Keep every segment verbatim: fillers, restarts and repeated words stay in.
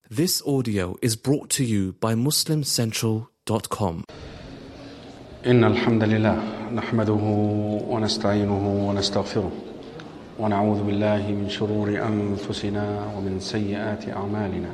This audio is brought to you by muslim central dot com. إن الحمد لله نحمده ونستعينه ونستغفره ونعوذ بالله من شرور أنفسنا ومن سيئات أعمالنا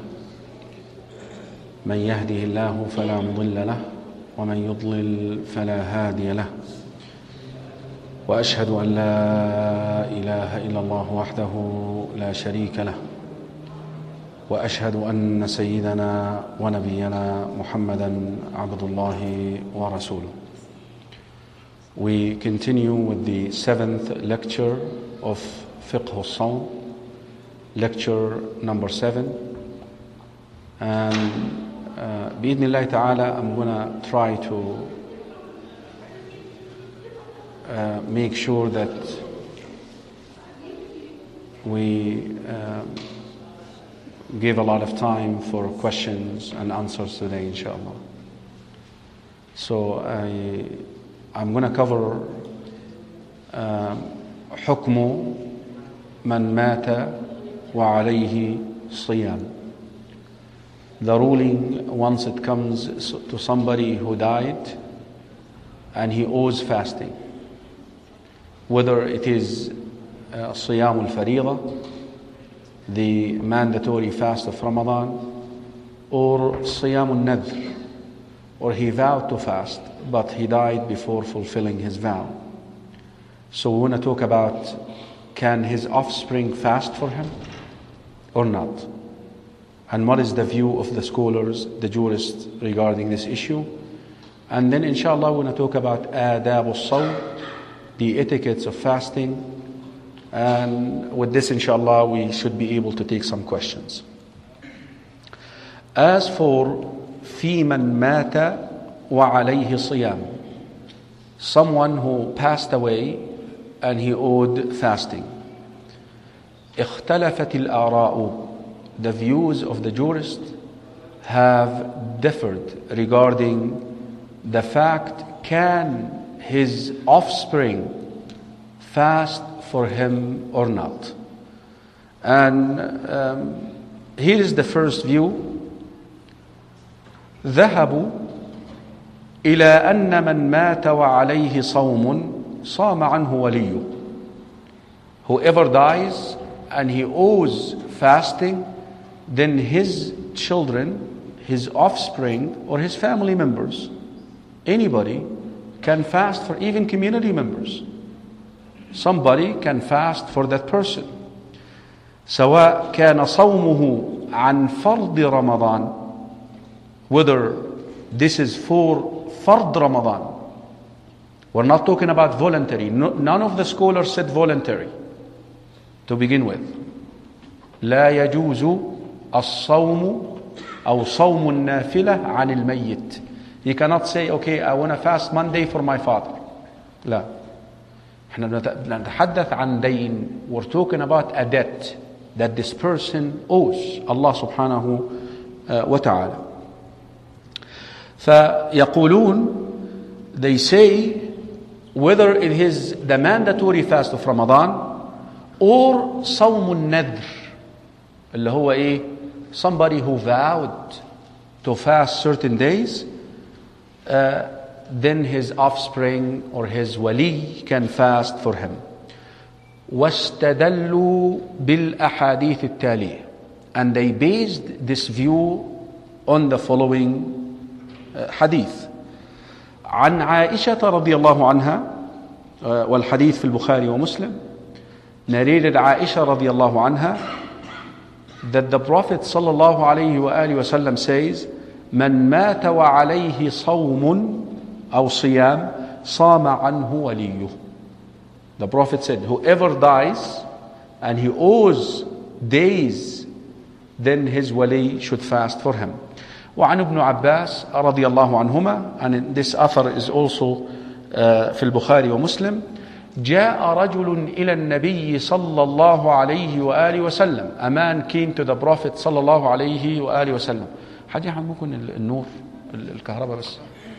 من يهده الله فلا مضل له ومن يضلل فلا هادي له وأشهد أن لا إله إلا الله وحده لا شريك له وأشهد أن سيدنا ونبينا محمدا عبد الله ورسوله. We continue with the seventh lecture of Fiqh al-Sawm, lecture number seven. And uh, bi-idhnillahi ta'ala, I'm going to try to uh, make sure that we um, give a lot of time for questions and answers today, inshallah. So I, I'm going to cover حكم من مات وعليه صيام. The ruling once it comes to somebody who died and he owes fasting, whether it is صيام الفريضة, the mandatory fast of Ramadan, or صيام النذر, or he vowed to fast but he died before fulfilling his vow. So we want to talk about, can his offspring fast for him or not? And what is the view of the scholars, the jurists regarding this issue? And then inshallah we want to talk about آداب الصوم, the etiquettes of fasting. And with this, inshallah, we should be able to take some questions. As for في من مات وعليه صيام, someone who passed away and he owed fasting. اختلفت الآراء, the views of the jurists have differed regarding the fact, can his offspring fast for him or not? And um, here is the first view. ذهبوا إلى أن من مات وعليه صوم صام عنه وليه. Whoever dies and he owes fasting, then his children, his offspring, or his family members, anybody can fast for, even community members. Somebody can fast for that person. سواء كان صومه عن فرض رمضان, whether this is for فرض Ramadan. We're not talking about voluntary. No, none of the scholars said voluntary to begin with. لا يجوز الصوم أو صوم النافلة عن الميت. You cannot say, okay, I want to fast Monday for my father. لا. احنا بنتحدث عن دين. We're talking about a debt that this person owes Allah subhanahu wa ta'ala. فيقولون, they say, whether it is the mandatory fast of Ramadan or صوم النذر, اللي هو ايه, somebody who vowed to fast certain days, uh, then his offspring or his wali can fast for him. واستدلوا بالأحاديث التالية, and they based this view on the following حديث. عن عائشة رضي الله عنها, والحديث في البخاري ومسلم, narrated عائشة رضي الله عنها that the Prophet صلى الله عليه وآله وسلم says, من مات وعليه صوم أو صيام صام عنه وليه. The Prophet said, whoever dies and he owes days, then his wali should fast for him. وعن ابن عباس رضي الله عنهما, and this author is also uh, في البخاري ومسلم, جاء رجل إلى النبي صلى الله عليه وآله وسلم. A man came to the Prophet صلى الله عليه وآله وسلم. حد يحمل ممكن النور الكهرباء بس.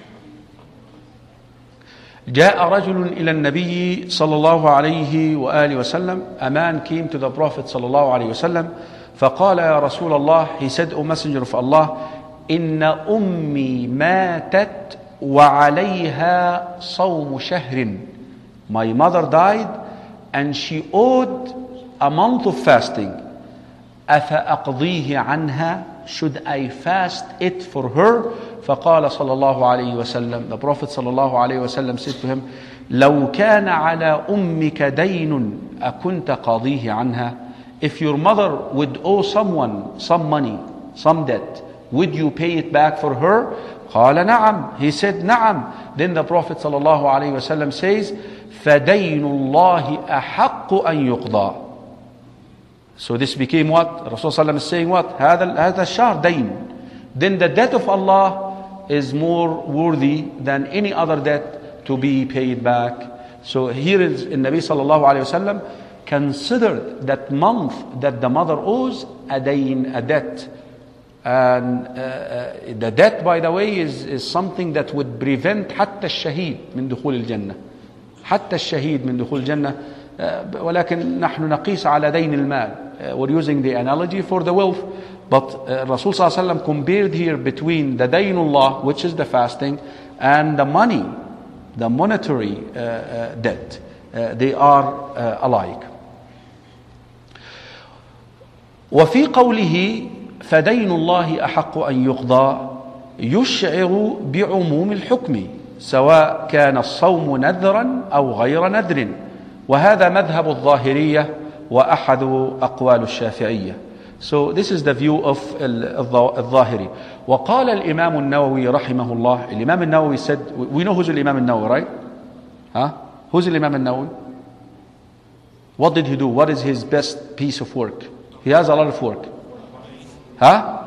جاء رجل إلى النبي صلى الله عليه وآله وسلم. A man came to the Prophet صلى الله عليه وسلم فقال يا رسول الله, he said, O Messenger of Allah, إن أمي ماتت وعليها صوم شهر. My mother died and she owed a month of fasting. أفأقضيه عنها? Should I fast it for her? فقال صلى الله عليه وسلم, the Prophet صلى الله عليه وسلم said to him, لو كان على أمك دين أكنت قاضيه عنها? If your mother would owe someone some money, some debt, would you pay it back for her? قال نعم. He said نعم. Then the Prophet صلى الله عليه وسلم says, فدين الله أحق أن يقضى. So this became what? Rasulullah is saying what? هذا هذا الشهر دين. Then the debt of Allah is more worthy than any other debt to be paid back. So here is in Nabi sallallahu alayhi wa sallam considered that month that the mother owes a dayn, a debt. And uh, uh, the debt, by the way, is, is something that would prevent حتى الشهيد من دخول الجنة. حتى الشهيد من دخول الجنة. Uh, ولكن نحن نقيس على دين المال. Uh, we're using the analogy for the wealth. But uh, Rasul sallallahu alayhi wa sallam compared here between the daynullah, which is the fasting, and the money, the monetary uh, uh, debt. Uh, they are uh, alike. وفي قوله فدين الله أحق أن يقضى يشعر بعموم الحكم سواء كان الصوم نذرا أو غير نذر. وهذا مذهب الظاهرية وأحد أقوال الشافعية. So this is the view of الظاهري. وقال الإمام النووي رحمه الله, الإمام النووي said, we know who's الإمام النووي, right? Huh? Who's الإمام النووي? What did he do? What is his best piece of work? He has a lot of work. Huh?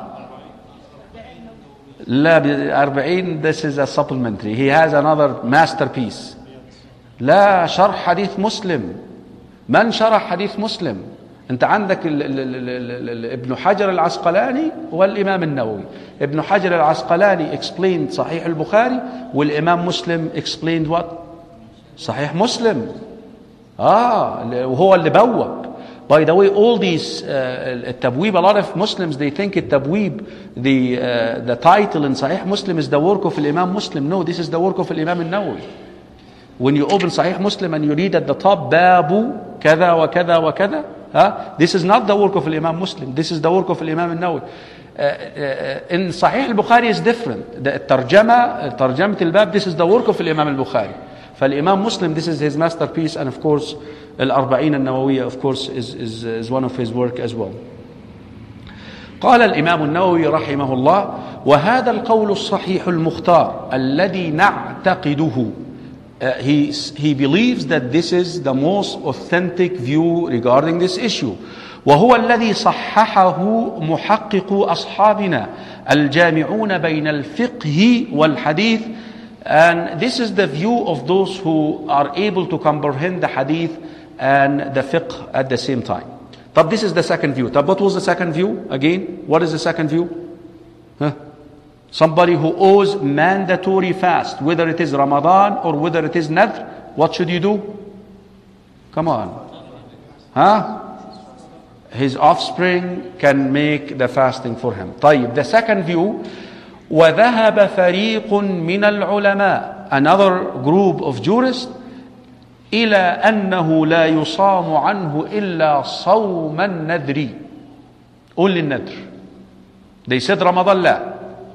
لا أربعين, this is a supplementary. He has another masterpiece. لا شرح حديث مسلم. من شرح حديث مسلم؟ أنت عندك ال ال ال ال ال ابن حجر العسقلاني والإمام النووي. ابن حجر العسقلاني explained صحيح البخاري, والإمام مسلم explained what? صحيح مسلم. آه وهو اللي بوب. By the way, all these uh, التبويب, a lot of Muslims, they think التبويب, the, uh, the title in Sahih Muslim is the work of Imam Muslim. No, this is the work of Imam al-Nawawi. When you open Sahih Muslim and you read at the top, Babu, kada wa kada wa kada, huh? This is not the work of Imam Muslim. This is the work of Imam al-Nawawi. Uh, uh, in Sahih al-Bukhari is different. The tarjama, tarjamat al-Bab, this is the work of Imam al-Bukhari. فالإمام Muslim, this is his masterpiece, and of course الأربعين النووية of course is, is, is one of his work as well. قال الإمام النووي رحمه الله وهذا القول الصحيح المختار الذي نعتقده. Uh, he, he believes that this is the most authentic view regarding this issue. وهو الذي صححه محقق أصحابنا الجامعون بين الفقه والحديث. And this is the view of those who are able to comprehend the hadith and the fiqh at the same time. But this is the second view. But what was the second view? Again, what is the second view? Huh? Somebody who owes mandatory fast, whether it is Ramadan or whether it is Nadr, what should you do? Come on. Huh? His offspring can make the fasting for him. طيب, the second view, وذهب فريق من العلماء, another group of jurists, إلى أنه لا يصام عنه إلا صوم النذر. Only النذر. They said Ramadan لا.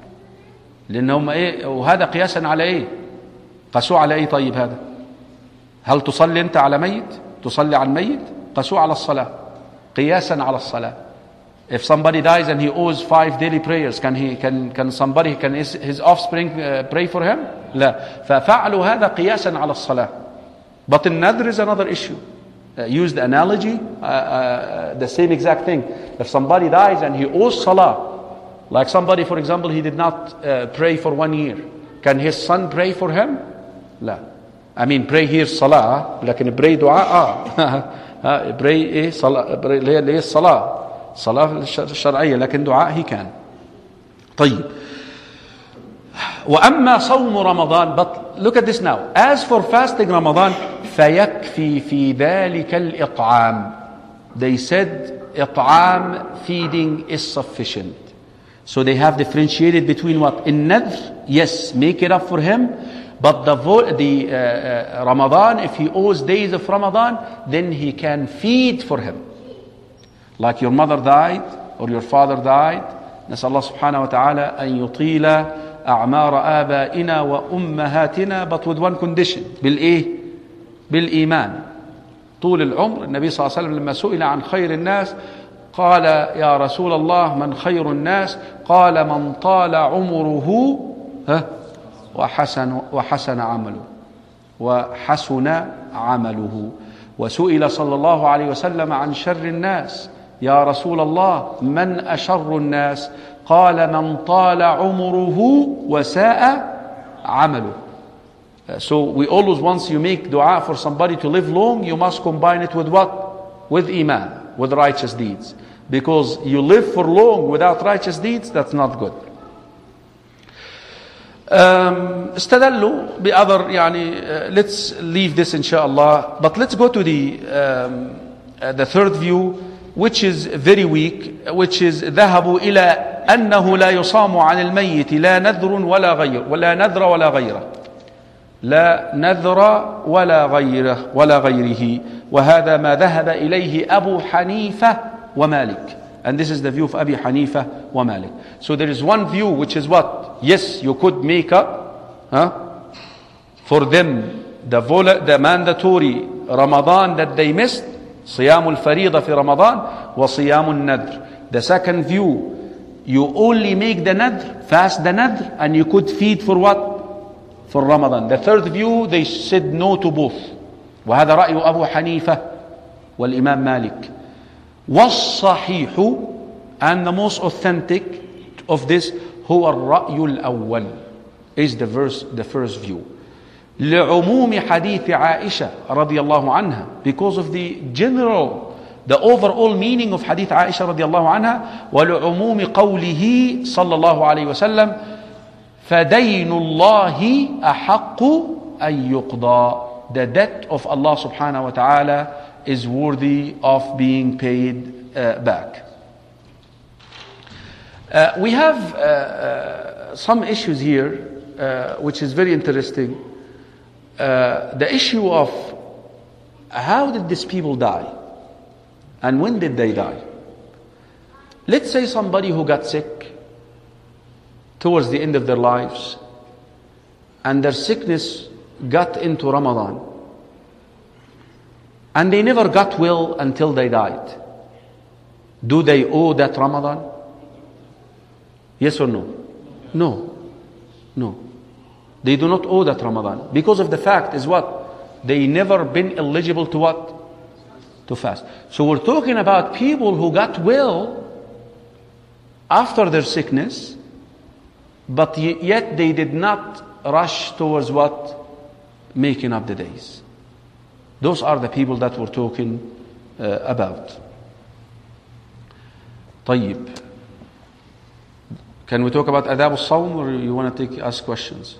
لأنهم إيه؟ وهذا قياسا على إيه؟ قاسوا على إيه طيب هذا؟ هل تصلي أنت على ميت؟ تصلي على الميت؟ قاسوا على الصلاة. قياسا على الصلاة. If somebody dies and he owes five daily prayers, can he can can somebody can his, his offspring uh, pray for him? لا. ففعلوا هذا قياسا على الصلاة. But in nadr is another issue. Uh, use the analogy, uh, uh, the same exact thing. If somebody dies and he owes salah, like somebody, for example, he did not uh, pray for one year, can his son pray for him? لا. I mean, pray here salah, لكن pray دعاء آه. pray إيه صلاة, pray ليه الصلاة. صلاة الشرعية لكن دعاء he can. طيب. وأما صوم رمضان, but look at this now. As for fasting Ramadan, فيكفي في ذلك الإطعام. They said إطعام, feeding is sufficient. So they have differentiated between what? In nadr, yes, make it up for him. But the, vo- the uh, uh, Ramadan, if he owes days of Ramadan, then he can feed for him. Like your mother died or your father died. نسأل الله سبحانه وتعالى أن يطيل أعمار آبائنا وأمهاتنا, but with one condition. بالإيه؟ بالإيمان. طول العمر. النبي صلى الله عليه وسلم لما سئل عن خير الناس قال يا رسول الله من خير الناس؟ قال من طال عمره ها وحسن وحسن عمله وحسن عمله. وسئل صلى الله عليه وسلم عن شر الناس يا رسول الله من أشر الناس؟ قال من طال عمره وساء عمله. So we always, once you make dua for somebody to live long, you must combine it with what? With iman, with righteous deeds. Because you live for long without righteous deeds, that's not good. Um, استدلوا بأذر يعني uh, let's leave this inshallah, but let's go to the um, uh, the third view, which is very weak, which is ذهبوا إلى أنه لا يصام عن الميت لا نذر ولا غير ولا نذر ولا غيره لا نذر ولا غيره ولا غيره وهذا ما ذهب إليه أبو حنيفة ومالك. And this is the view of Abi Hanifa wa Malik. So there is one view which is what? Yes, you could make up huh, for them the, vol- the mandatory Ramadan that they missed, صيام الفريضة في رمضان وصيام النذر. The second view, you only make the nadr, fast the nadr, and you could feed for what? For Ramadan. The third view, they said no to both. وهذا رأي أبو حنيفة والإمام مالك. والصحيح, and the most authentic of this, هو الرأي الأول, is the verse, the first view. لعموم حديث عائشة رضي الله عنها, because of the general, the overall meaning of hadith عائشة رضي الله عنها. ولعموم قوله صلى الله عليه وسلم فدين الله أحق أن يقضى. The debt of Allah subhanahu wa ta'ala is worthy of being paid uh, back. Uh, we have uh, uh, some issues here uh, which is very interesting. Uh, the issue of how did these people die and when did they die? Let's say somebody who got sick towards the end of their lives and their sickness got into Ramadan and they never got well until they died. Do they owe that Ramadan? Yes or no? No. No. They do not owe that Ramadan. Because of the fact is what? They never been eligible to what? To fast. So we're talking about people who got well after their sickness, but yet they did not rush towards what? Making up the days. Those are the people that we're talking uh, about. طيب. Can we talk about adab al-sawm, or you want to take ask questions?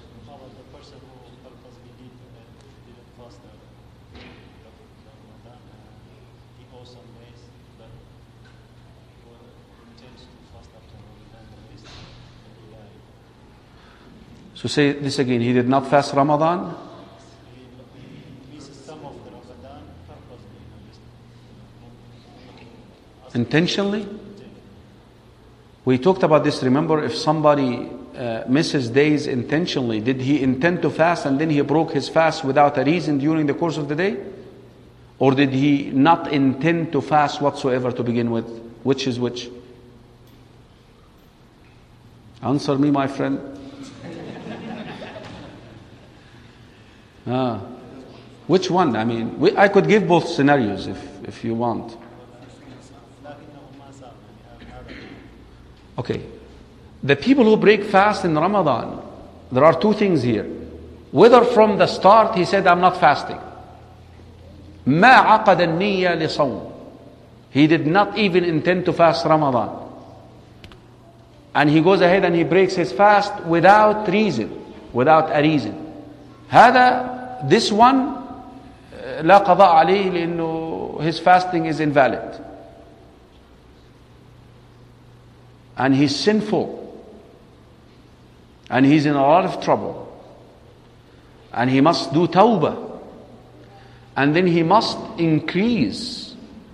So say this again. He did not fast Ramadan. Intentionally? We talked about this. Remember, if somebody uh, misses days intentionally, did he intend to fast and then he broke his fast without a reason during the course of the day? Or did he not intend to fast whatsoever to begin with? Which is which? Answer me, my friend. Ah, which one? I mean, we, I could give both scenarios if, if you want. Okay. The people who break fast in Ramadan, there are two things here. Whether from the start he said, I'm not fasting. ما عقد النية لصوم. He did not even intend to fast Ramadan. And he goes ahead and he breaks his fast without reason, without a reason. هذا, this one, لا قضاء عليه لأنه his fasting is invalid. and he's sinful and he's in a lot of trouble and he must do tawbah, and then he must increase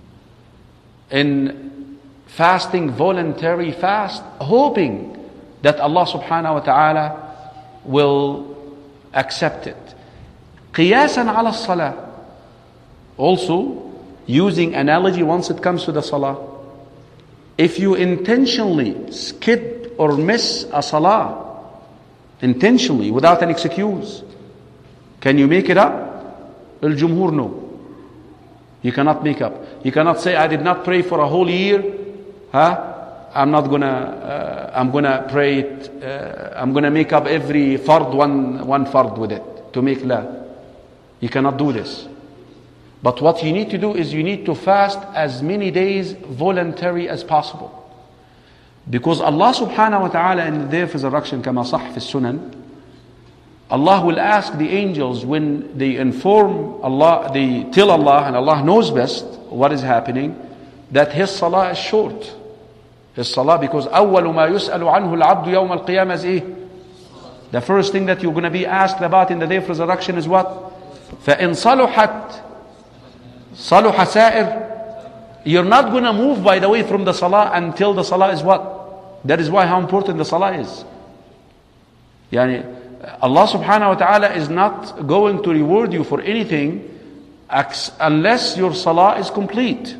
in fasting, voluntary fast, hoping that Allah subhanahu wa ta'ala will accept it. Qiyasan ala salah. Also, using analogy once it comes to the salah. If you intentionally skip or miss a salah, intentionally, without an excuse, can you make it up? Al-Jumhur, no. You cannot make up. You cannot say, I did not pray for a whole year. Huh? I'm not gonna, uh, I'm gonna pray it, uh, I'm gonna make up every fard, one, one fard with it, to make la. You cannot do this. But what you need to do is you need to fast as many days voluntary as possible. Because Allah subhanahu wa ta'ala in the day of resurrection, كما صح في السنن, Allah will ask the angels when they inform Allah, they tell Allah, and Allah knows best what is happening, that his salah is short. His salah, because أول ما يسأل عنه العبد يوم القيامة is إيه? The first thing that you're going to be asked about in the day of resurrection is what? فإن صلحت صلح سائر. You're not going to move, by the way, from the salah until the salah is what? That is why how important the salah is. Yani, Allah subhanahu wa ta'ala is not going to reward you for anything unless your salah is complete.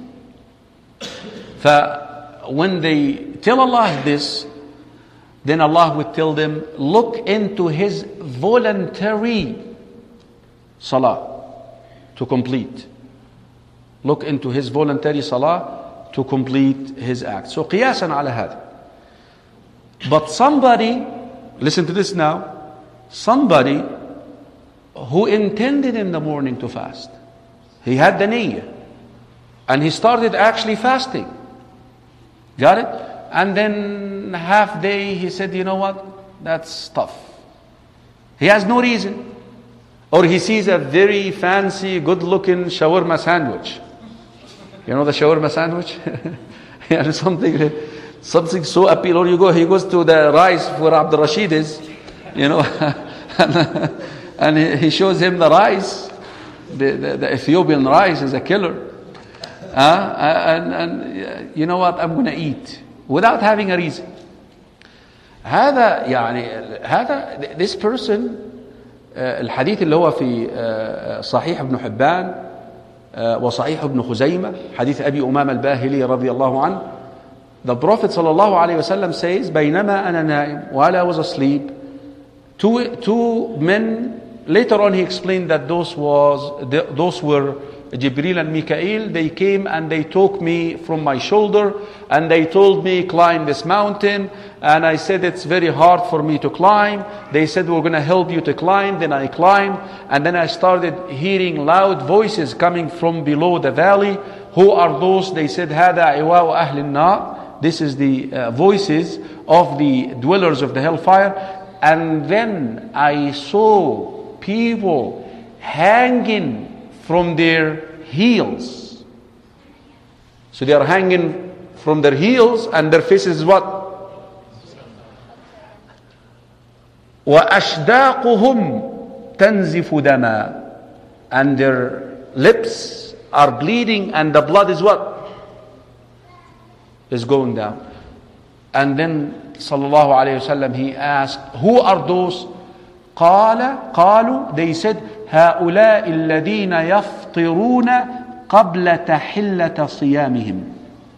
When they tell Allah this, then Allah would tell them, look into his voluntary salah to complete. Look into his voluntary salah to complete his act. So qiyasan ala hada. But somebody, listen to this now, somebody who intended in the morning to fast, he had the niyyah, and he started actually fasting. Got it? And then half day he said, you know what, that's tough. He has no reason. Or he sees a very fancy, good looking shawarma sandwich. You know the shawarma sandwich? Yeah, something, something so appealing. Or you go, he goes to the rice where Abdul Rashid is, you know, and, and he shows him the rice. The, the, the Ethiopian rice is a killer. Uh, and, and you know what, I'm going to eat without having a reason. هذا يعني هذا this person الحديث اللي هو في صحيح ابن حبان وصحيح ابن خزيمة حديث أبي أمامة الباهلي رضي الله عنه. The Prophet صلى الله عليه وسلم says بينما أنا نائم while I was asleep, two two men, later on he explained that those was those were Jibril and Mikael. They came and they took me from my shoulder and they told me climb this mountain, and I said it's very hard for me to climb. They said we're going to help you to climb. Then I climbed, and then I started hearing loud voices coming from below the valley. Who are those? They said هذا عواء أهل النار. This is the uh, voices of the dwellers of the hellfire. And then I saw people hanging from their heels. So they are hanging from their heels and their faces is what? وَأَشْدَاقُهُمْ تَنْزِفُ دَمًا. And their lips are bleeding and the blood is what? Is going down. And then sallallahu alayhi wasallam, he asked, who are those? قال قالوا, they said, هؤلاء الذين يفطرون قبل تحلة صيامهم.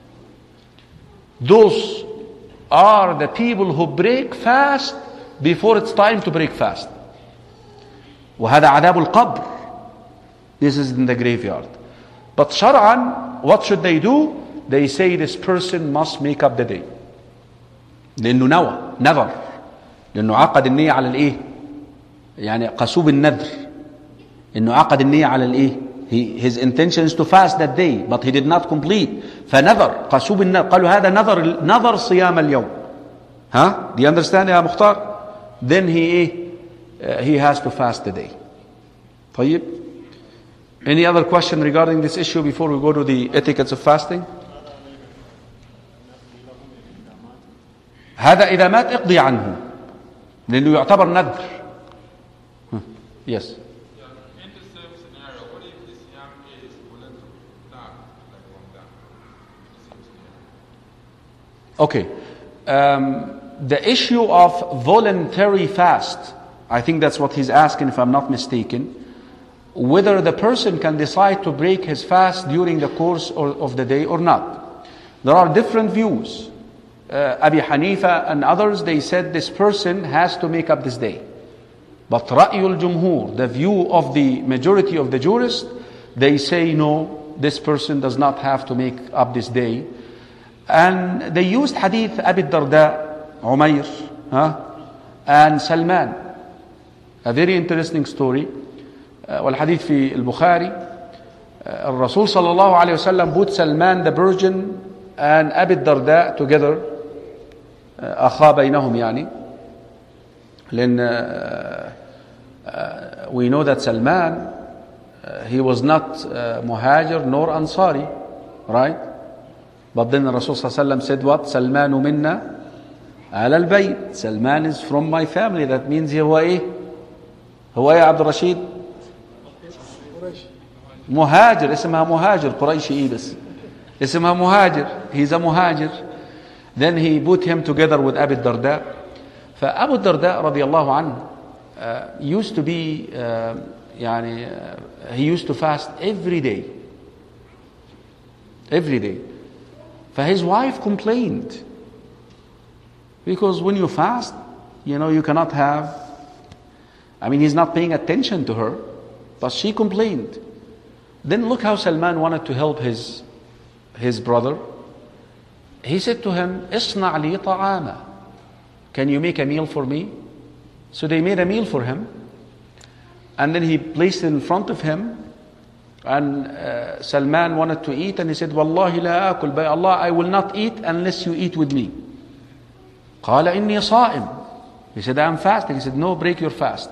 Those are the people who break fast before it's time to break fast. وهذا عذاب القبر. This is in the graveyard. But شرعا, what should they do? They say this person must make up the day. لأنه نوى نذر. لأنه عقد النية على الإيه؟ يعني قصوب النذر. إنه عقد النية على الإيه؟ He, his intention is to fast that day, but he did not complete. فنذر قصوب النذر. قالوا هذا نذر نذر صيام اليوم. Huh? Do you understand يا مختار? Then he uh, he has to fast the day. طيب. Any other question regarding this issue before we go to the etiquettes of fasting? هذا إذا مات اقضي عنه لأنه يعتبر نذر. Yes. Okay. Um, the issue of voluntary fast, I think that's what he's asking if I'm not mistaken. Whether the person can decide to break his fast during the course or, of the day or not. There are different views. Uh, Abi Hanifa and others, they said this person has to make up this day. But Ra'yul Jumhur, the view of the majority of the jurists, they say no, this person does not have to make up this day. And they used hadith Abi Darda, Umayr, huh? and Salman. A very interesting story. Uh, والحديث في البخاري. Uh, الرسول صلى الله عليه وسلم put Salman the virgin and Abi Darda together. Uh, أخا بينهم يعني. لأن uh, uh, we know that Salman, uh, he was not uh, Muhajir nor Ansari, right? But then the Rasul صلى الله عليه وسلم said what? Salman minna على البيت. Salman is from my family. That means هو إيه؟ هو إيه عبد الرشيد؟ مهاجر. اسمها مهاجر. قريشي إيه بس؟ اسمها مهاجر. He's a muhajir. Then he put him together with Abu Darda. فأبو الدرداء رضي الله عنه uh, used to be uh, يعني uh, he used to fast every day. Every day. For his wife complained. Because when you fast, you know, you cannot have, I mean, he's not paying attention to her, but she complained. Then look how Salman wanted to help his, his brother. He said to him, "Isna' li ta'ama." Can you make a meal for me? So they made a meal for him. And then he placed it in front of him. And uh, Salman wanted to eat, and he said, "Wallahi la akul, by Allah, I will not eat unless you eat with me." قال إني صائم. He said, "I am fasting." He said, "No, break your fast."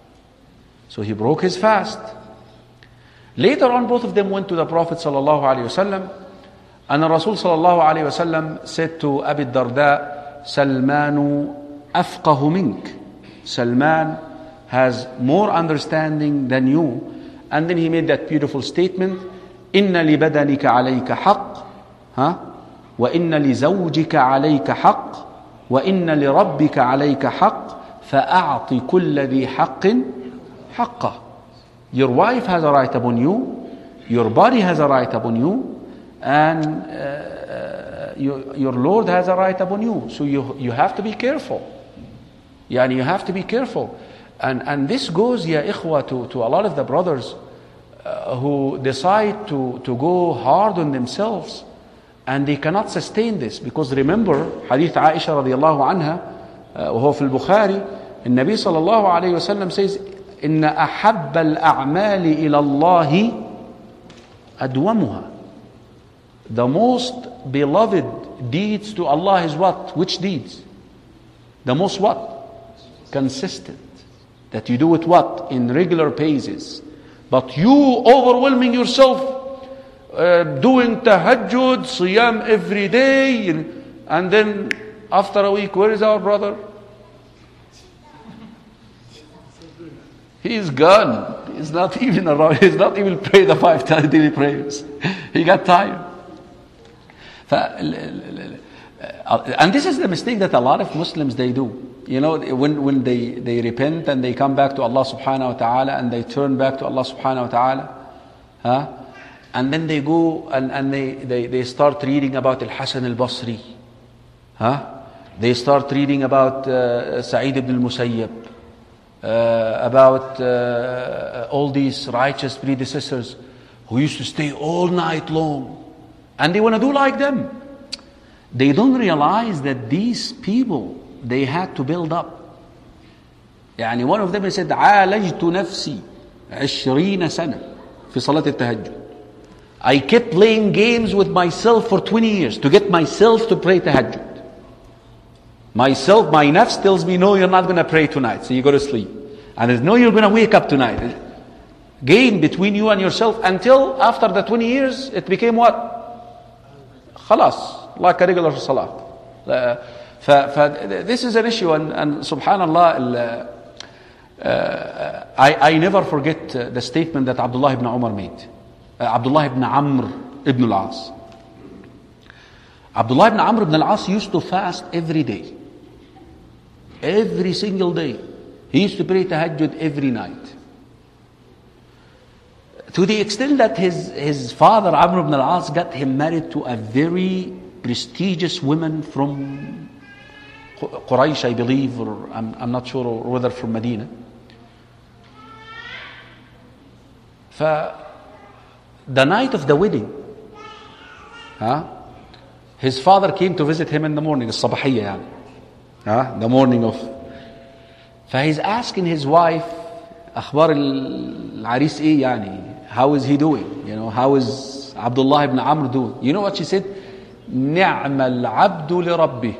So he broke his fast. Later on, both of them went to the Prophet sallallahu alaihi wasallam, and the Rasul sallallahu alaihi wasallam said to Abi Darda, "Salmanu afqahu mink." Salman has more understanding than you. And then he made that beautiful statement, "Inna li badanika alayka haqq, huh? Wa inna li zawjika alayka haqq, wa inna li rabbika alayka haqq, fa'a'ti kulla dhi haqqin haqqa." Your wife has a right upon you, your body has a right upon you, and uh, uh, your, your Lord has a right upon you. So you, you have to be careful. Yani you have to be careful. And, and this goes, ya ikhwa, to, to a lot of the brothers uh, who decide to, to go hard on themselves, and they cannot sustain this. Because remember, Hadith Aisha radiallahu anha, uh, وهو في البخاري, النبي صلى الله عليه وسلم says, إن أحب الأعمال إلى الله أدومها. The most beloved deeds to Allah is what? Which deeds? The most what? Consistent. That you do it what? In regular paces. But you overwhelming yourself, uh, doing tahajjud, siyam every day, and then after a week, where is our brother? He is gone. He's not even around. He's not even prayed the five daily prayers. He got tired. And this is the mistake that a lot of Muslims they do. You know, when, when they, they repent and they come back to Allah subhanahu wa ta'ala, and they turn back to Allah subhanahu wa ta'ala, huh? And then they go and, and they, they, they start reading about Al-Hasan al-Basri. Huh? They start reading about uh, Sa'id ibn al-Musayyab, uh, about uh, all these righteous predecessors who used to stay all night long. And they want to do like them. They don't realize that these people, they had to build up. يعني one of them said, عالجت نفسي عشرين سنة في صلاة التهجد. I kept playing games with myself for twenty years to get myself to pray tahajjud. Myself, my nafs tells me, no, you're not going to pray tonight, so you go to sleep. And there's no, you're going to wake up tonight. Game between you and yourself until after the twenty years, it became what? خلاص, like a regular salah. Uh, ف, ف this is an issue, and, and subhanallah, uh, I, I never forget the statement that Abdullah ibn Umar made. Uh, Abdullah ibn Amr ibn al-As. Abdullah ibn Amr ibn al-As used to fast every day. Every single day. He used to pray tahajjud every night. To the extent that his, his father, Amr ibn al-As, got him married to a very prestigious woman from Quraysh, I believe, or I'm, I'm not sure, or whether from Medina. For the night of the wedding, huh, his father came to visit him in the morning, الصباحية يعني, huh, the morning of. فhe's asking his wife, أخبار العريس إيه يعني? How is he doing? You know, how is Abdullah ibn Amr doing? You know what she said? نعم العبد لربه.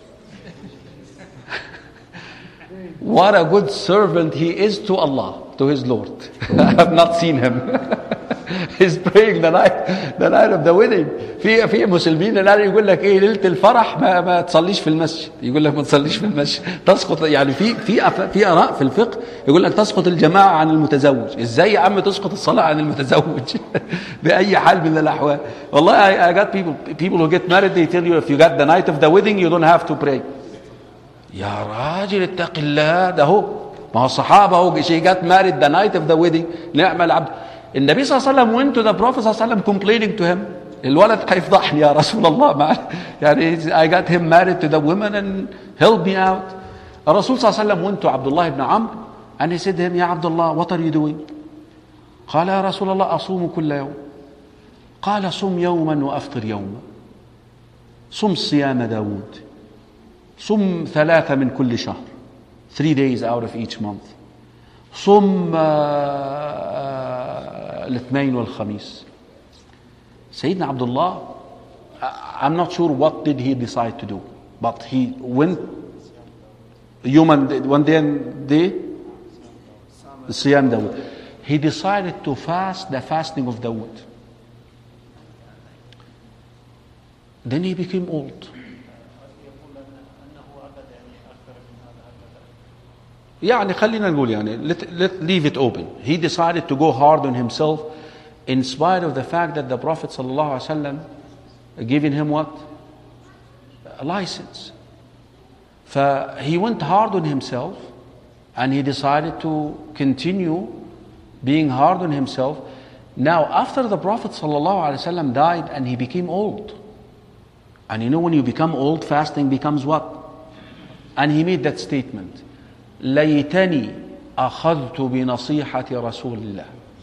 What a good servant he is to Allah, to his Lord. I have not seen him. He's praying the night, the night of the wedding. في في مسلمين الآن يقول لك إيه ليلة الفرح ما ما تصليش في المسجد. يقول لك ما تصليش في المسجد. تسقط يعني في في في آراء في الفقه يقول لك تسقط الجماعة عن المتزوج. إزاي يا عم تسقط الصلاة عن المتزوج؟ بأي حال من الأحوال. والله I, I got people people who get married, they tell you if you got the night of the wedding you don't have to pray. يا راجل اتق الله, ده هو ما هو الصحابة هو she got married the night of the wedding. نعم العبد. النبي صلى الله عليه وسلم went to the Prophet صلى الله عليه وسلم complaining to him. الولد هيفضحني يا رسول الله. يعني I got him married to the woman and help me out. الرسول صلى الله عليه وسلم went to Abdullah ibn Amr and he said to him, يا عبد الله, what are you doing? قال يا رسول الله أصوم كل يوم. قال صم يوما وأفطر يوما. صم صيام داود. صم ثلاثة من كل شهر. Three days out of each month. صم الاثنين والخميس. Sayyidina Abdullah, I'm not sure what did he decide to do, but he went human one day and day Siyam Dawood. He decided to fast the fasting of Dawood. Then he became old. يعني خلينا نقول يعني let, let leave it open. He decided to go hard on himself in spite of the fact that the Prophet sallallahu alaihi wasallam giving him what? A license. So he went hard on himself and he decided to continue being hard on himself. Now after the Prophet sallallahu alaihi wasallam died and he became old. And you know when you become old, fasting becomes what? And he made that statement. ليتني أخذت بنصيحة رسول الله.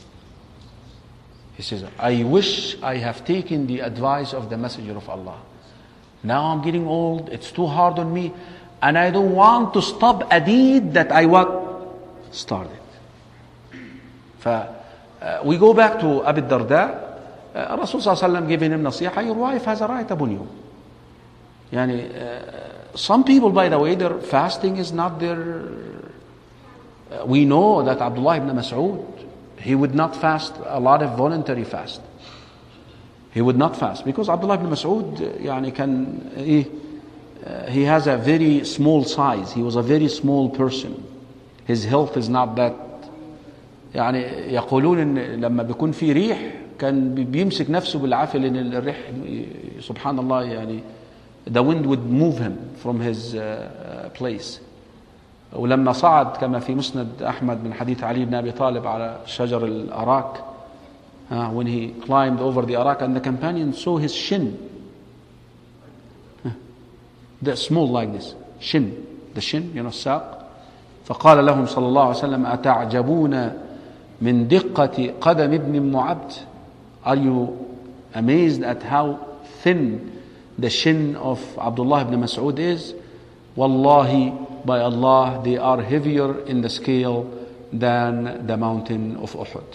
He says, I wish I have taken the advice of the Messenger of Allah. Now I'm getting old, it's too hard on me, and I don't want to stop a deed that I what? Started. ف, uh, we go back to Abu Darda. uh, Rasul sallallahu alaihi wasallam giving him nasiha, your wife has a right upon you. Yani, uh, some people, by the way, their fasting is not their. Uh, we know that Abdullah ibn Mas'ud, he would not fast a lot of voluntary fast. He would not fast because Abdullah ibn Mas'ud, يعني can, he, uh, he has a very small size. He was a very small person. His health is not that. يعني يقولون إن لما بيكون في ريح كان بيمسك نفسه بالعافية لأن الريح سبحان الله يعني. The wind would move him from his uh, place. ولما صعد كما في مسند أحمد من حديث علي بن أبي طالب على شجر الأراك, uh, when he climbed over the arak and the companions saw his shin, uh, the small like this shin, the shin, you know, ساق. فقال لهم صلى الله عليه وسلم أتعجبون من دقة قدم ابن ام عبد. Are you amazed at how thin the shin of Abdullah ibn Mas'ud is? Wallahi, by Allah, they are heavier in the scale than the mountain of Uhud.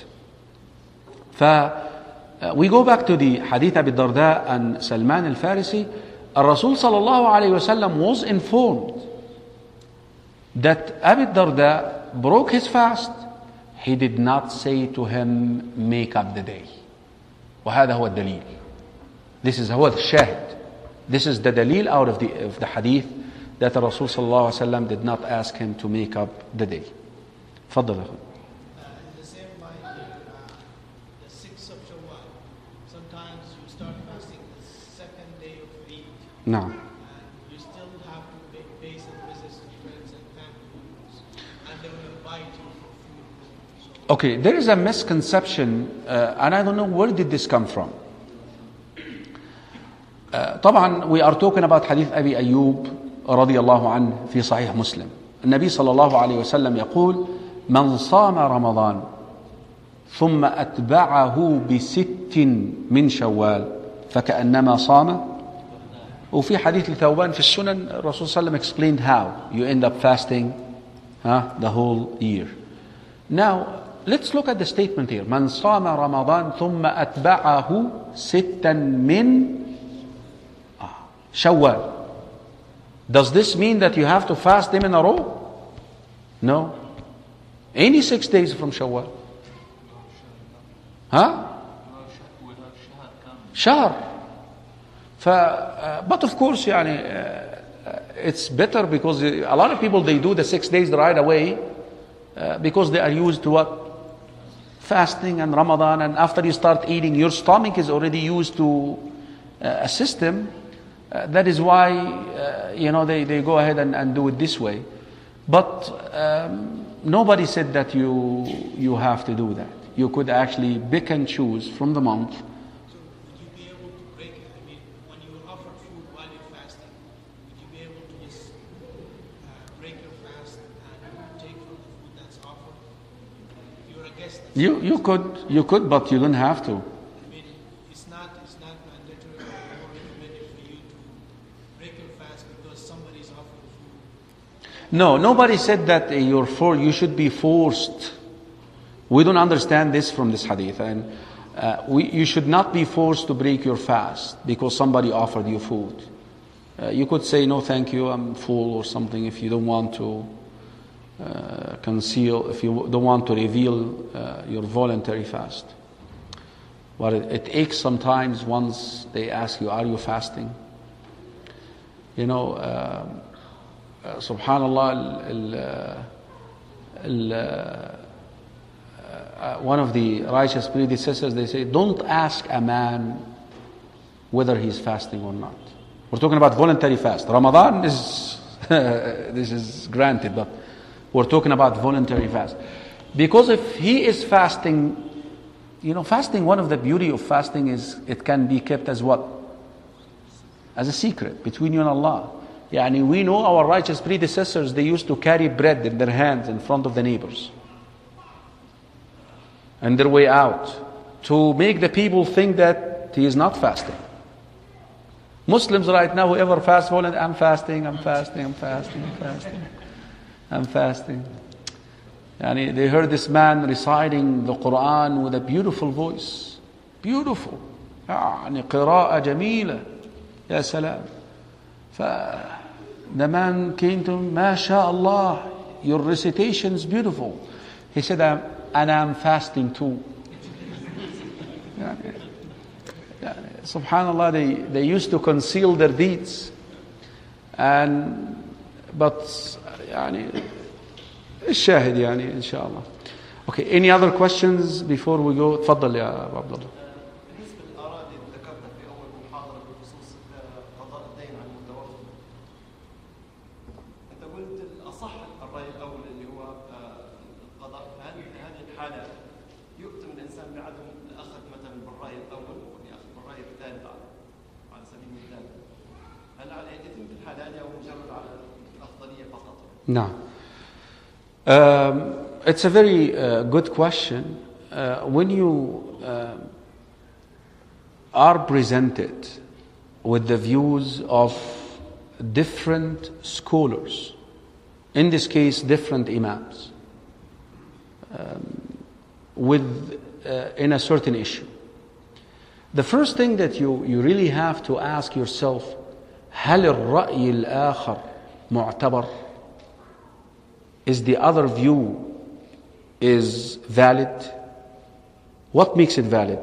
So, uh, we go back to the Hadith Abi Darda and Salman al-Farisi. Rasul sallallahu alayhi wasallam was informed that Abi Darda broke his fast. He did not say to him, make up the day. وهذا هو الدليل. This is هو الشاهد. This is the dalil out of the, of the hadith that the Rasul sallallahu alaihi wasallam did not ask him to make up the day. تفضل يا أخي. In the same line, uh, the sixth of Shawwal, sometimes you start fasting the second day of Eid, نعم. and you still have to ba- base and visit friends and family members, and they will invite you for food. So Okay, there is a misconception, uh, and I don't know where did this come from. Uh, طبعا we are talking about حديث أبي أيوب رضي الله عنه في صحيح مسلم. النبي صلى الله عليه وسلم يقول: من صام رمضان ثم أتبعه بست من شوال فكأنما صام. وفي حديث لثوبان في السنن الرسول صلى الله عليه وسلم explained how you end up fasting huh, the whole year. Now let's look at the statement here. من صام رمضان ثم أتبعه ستا من شوال. Does this mean that you have to fast them in a row? No. Any six days from Shawwal. Huh? شهر. ف, uh, but of course يعني, uh, it's better because a lot of people they do the six days right away uh, because they are used to what? Fasting and Ramadan, and after you start eating your stomach is already used to uh, a system. Uh, that is why uh, you know they, they go ahead and, and do it this way. But um, nobody said that you you have to do that. You could actually pick and choose from the month. So would you be able to break it? I mean, when you offer food while you're fasting, would you be able to just uh, break your fast and take from the food that's offered? If you're a guest, that's You you could you could, but you don't have to. I mean, it's not it's not mandatory or recommended for you to break your fast because somebody's offering food. No, nobody said that uh, you're for you should be forced. We don't understand this from this hadith, and uh, we, you should not be forced to break your fast because somebody offered you food. Uh, you could say no, thank you, I'm full or something if you don't want to uh, conceal, if you don't want to reveal uh, your voluntary fast. But it, it aches sometimes once they ask you, "Are you fasting?" You know. Uh, Uh, Subhanallah, ال, ال, uh, one of the righteous predecessors, they say, don't ask a man whether he's fasting or not. We're talking about voluntary fast. Ramadan is, this is granted, but we're talking about voluntary fast. Because if he is fasting, you know, fasting, one of the beauty of fasting is it can be kept as what? As a secret between you and Allah. Yani we know our righteous predecessors, they used to carry bread in their hands in front of the neighbors and their way out to make the people think that he is not fasting. Muslims right now, whoever fasts, I'm fasting, I'm fasting, I'm fasting, I'm fasting, I'm fasting. Yani they heard this man reciting the Quran with a beautiful voice. Beautiful. يعني قراءة جميلة. يا سلام. The man came to him, MashaAllah, your recitation is beautiful. He said, I'm, and I'm fasting too. يعني, يعني, Subhanallah, they, they used to conceal their deeds. And, but, يعني, الشاهد يعني, inshallah. Okay, any other questions before we go? تفضل يا أبو عبد الله. No. Um, it's a very uh, good question. Uh, when you uh, are presented with the views of different scholars, in this case different imams, um, with uh, in a certain issue, the first thing that you, you really have to ask yourself, هل الرأي الآخر معتبر? Is the other view is valid? What makes it valid?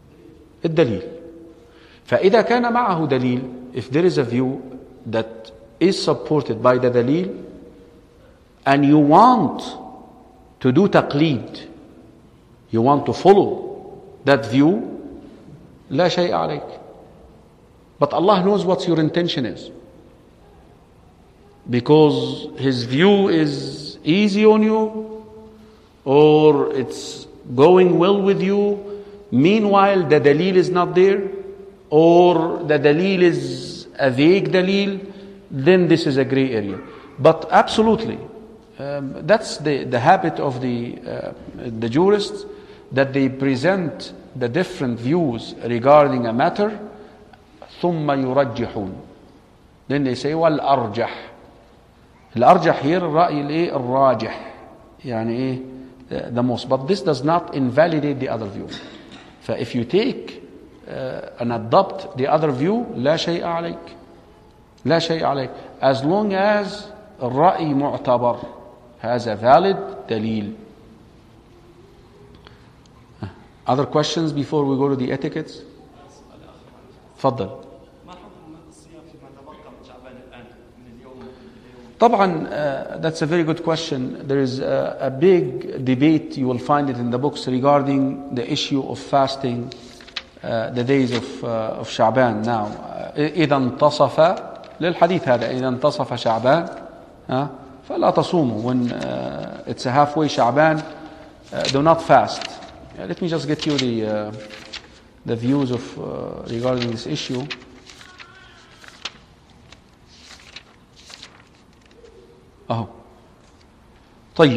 الدليل. فإذا كان معه دليل, if there is a view that is supported by the dalil, and you want to do taqleed, you want to follow that view, لا شيء عليك. But Allah knows what your intention is. Because His view is easy on you, or it's going well with you. Meanwhile, the dalil is not there, or the dalil is a vague dalil, then this is a gray area. But absolutely, um, that's the, the habit of the, uh, the jurists, that they present the different views regarding a matter, ثم يرجحون. Then they say, والأرجح. الأرجح here الرأي الإيه الراجح, يعني إيه the most. But this does not invalidate the other view. So if you take uh, and adopt the other view, لا شيء عليك, لا شيء عليك, as long as الرأي معتبر, has a valid dalil. Other questions before we go to the etiquettes? تفضل. طبعا, uh, that's a very good question. There is a, a big debate, you will find it in the books, regarding the issue of fasting uh, the days of, uh, of Sha'ban. Now, uh, إذا انتصف للحديث هذا إذا انتصف شعبان uh, فلا تصوموا. When uh, it's a halfway Sha'ban, uh, do not fast. Yeah, let me just get you the uh, the views of uh, regarding this issue. أهو. طيب.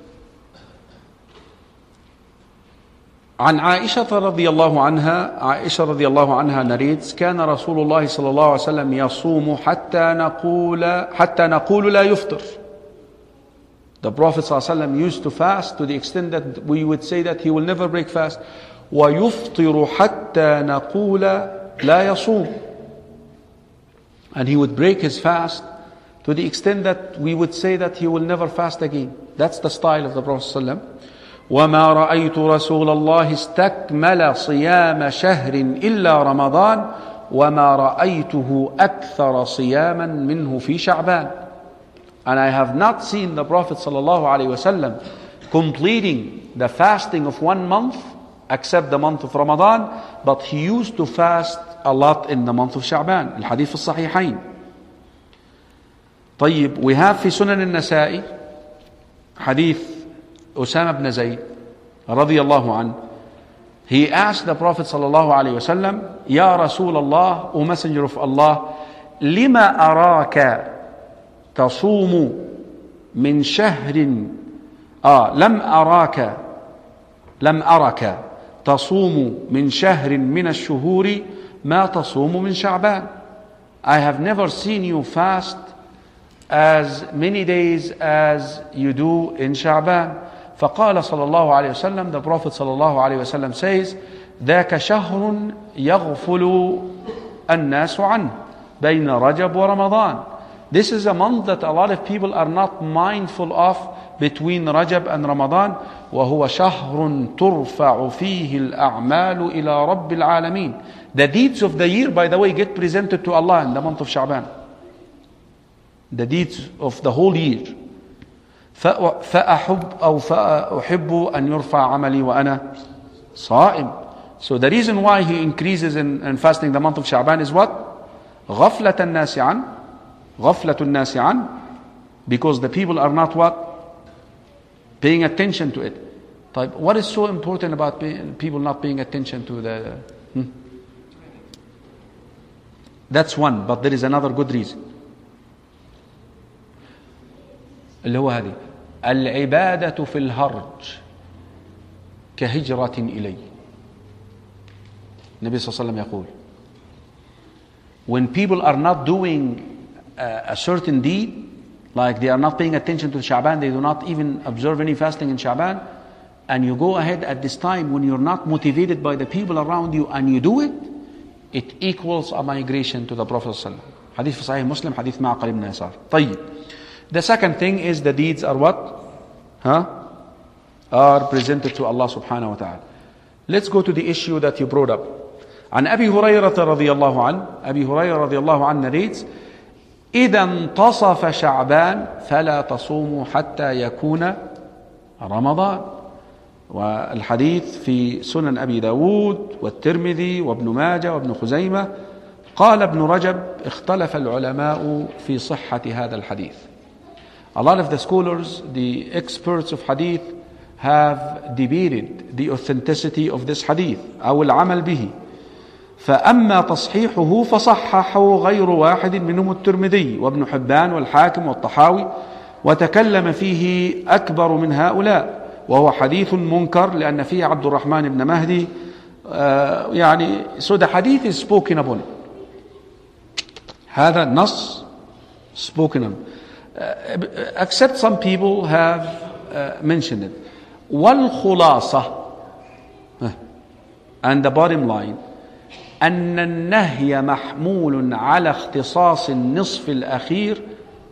عن عائشة رضي الله عنها عائشة رضي الله عنها narrates كان رسول الله صلى الله عليه وسلم يصوم حتى نقول حتى نقول لا يفطر. The Prophet صلى الله عليه وسلم used to fast to the extent that we would say that he will never break fast. ويفطر حتى نقول لا يصوم. And he would break his fast to the extent that we would say that he will never fast again. That's the style of the Prophet صلى الله عليه وسلم. وما رأيت رسول الله استكمل صيام شهر إلا رمضان وما رأيته أكثر صياما منه في شعبان. And I have not seen the Prophet صلى الله عليه وسلم completing the fasting of one month except the month of Ramadan, but he used to fast a lot in the month of Sha'ban. الحديث في الصحيحين. طيب, we have في سنن النسائي حديث أسامة بن زيد رضي الله عنه. He asked the Prophet صلى الله عليه وسلم, يا رسول الله, O Messenger of Allah, لما أراك تصوم من شهر آه لم أراك لم أرك تصوم من شهر من الشهور ما تصوم من شعبان. I have never seen you fast as many days as you do in Sha'ban. فقال صلى الله عليه وسلم, the Prophet صلى الله عليه وسلم says, ذاك شهر يغفل الناس عنه بين رجب ورمضان. This is a month that a lot of people are not mindful of between Rajab and Ramadan. وهو شهر ترفع فيه الأعمال إلى رب العالمين. The deeds of the year, by the way, get presented to Allah in the month of Sha'ban. The deeds of the whole year. فأحب أو فأحب أن يرفع عملي وأنا صائم. So the reason why he increases in, in fasting the month of Sha'ban is what? غفلة الناس عن غفلة الناس عن, because the people are not what? Paying attention to it. طيب, what is so important about people not paying attention to the... Hmm? That's one, but there is another good reason. اللي هو هذه العبادة في الهرج كهجرة إلي. النبي صلى الله عليه وسلم يقول, when people are not doing a, a certain deed, like they are not paying attention to Sha'ban, they do not even observe any fasting in Sha'ban, and you go ahead at this time when you're not motivated by the people around you and you do it, it equals a migration to the Prophet صلى الله عليه وسلم. حديث في صحيح مسلم, حديث معقل بن يسار. طيب. The second thing is the deeds are what? Huh? Are presented to Allah subhanahu wa ta'ala. Let's go to the issue that you brought up. عن أبي هريرة رضي الله عنه, أبي هريرة رضي الله عنه narrates, إذا انتصف شعبان فلا تصوموا حتى يكون رمضان. والحديث في سنن أبي داود والترمذي وابن ماجه وابن خزيمة. قال ابن رجب اختلف العلماء في صحة هذا الحديث. A lot of the scholars, the experts of hadith, have debated the authenticity of this hadith أو العمل به. فأما تصحيحه فصححه غير واحد منهم الترمذي وابن حبان والحاكم والطحاوي، وتكلم فيه أكبر من هؤلاء، وهو حديث منكر لأن فيه عبد الرحمن بن مهدي. uh, يعني so the hadith is spoken upon. هذا نص spoken on. Uh, except some people have uh, mentioned it. والخلاصة and the bottom line أن النهي محمول على اختصاص النصف الأخير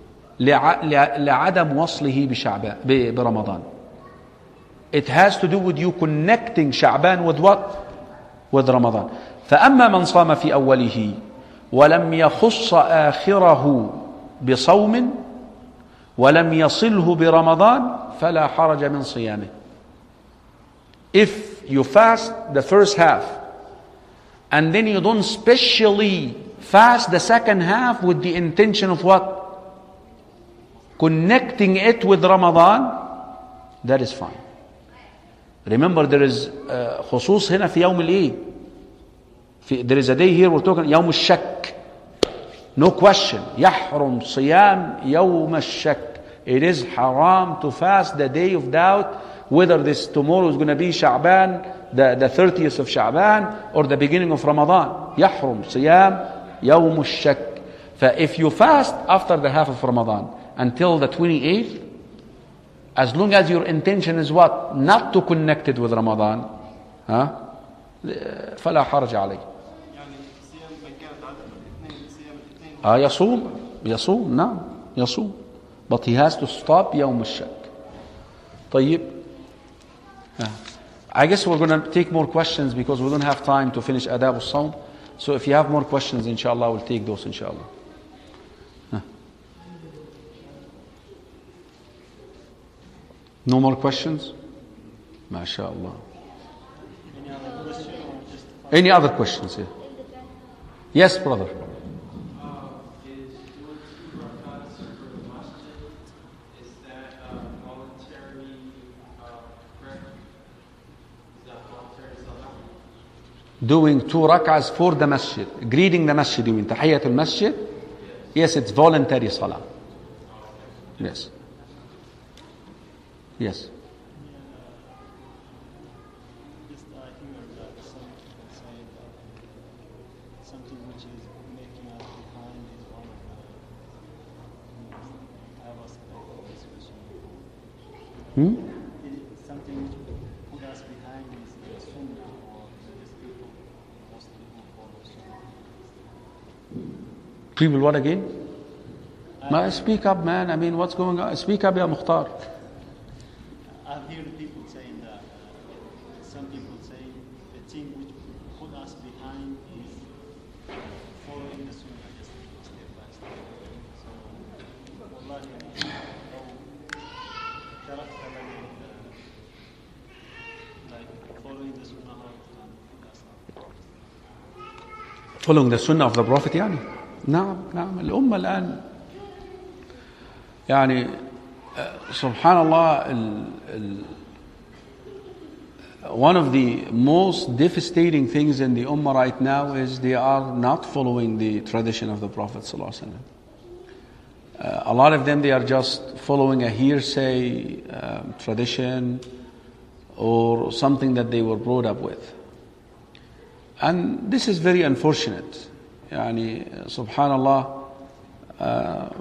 لعدم وصله بشعبان برمضان. It has to do with you connecting شعبان with what? with رمضان. فأما من صام في أوله ولم يخص آخره بصوم ولم يصله برمضان فلا حرج من صيامه. If you fast the first half and then you don't specially fast the second half with the intention of what? Connecting it with Ramadan, that is fine. Remember, there is uh, خصوص هنا في يوم الايه. There is a day here we're talking يوم الشك. No question. يحرم صيام يوم الشك. It is haram to fast the day of doubt, whether this tomorrow is going to be Sha'ban, the, the thirtieth of Sha'ban, or the beginning of Ramadan. يحرم صيام يوم الشك. فif you fast after the half of Ramadan until the twenty-eighth, as long as your intention is what? Not to connect it with Ramadan, huh? فلا حرج عليه. آه يصوم يصوم نعم يصوم. But he has to stop يوم الشك. طيب. I guess we're going to take more questions because we don't have time to finish adab al-sawm. So if you have more questions, inshallah, we'll take those, inshallah. Huh. No more questions? MashaAllah. Any other question or just Any other questions here? Yes, brother. Doing two rak'ahs for the masjid, greeting the masjid, you mean tahiyatul masjid? Yes, it's voluntary salah. Yes. Yes. just I hear that some people say that something which is making us behind is one of the I was like this question before. Hmm? Is it something which put us behind is the sunnah or these people mostly who follow sunnah? People what again? Ma, speak up, man. I mean, what's going on? Speak up, ya Mukhtar. I've heard people saying that uh, some people say the thing which put us behind is following the sunnah just step by step. So, wallahi, لو تركت like following the sunnah how it can put us up. Following the sunnah of the Prophet يعني. نعم نعم الأمة الآن يعني سبحان الله ال, ال, one of the most devastating things in the Ummah right now is they are not following the tradition of the Prophet sallallahu alaihi wasallam. Uh, a lot of them, they are just following a hearsay um, tradition or something that they were brought up with. And this is very unfortunate. يعني سبحان الله uh,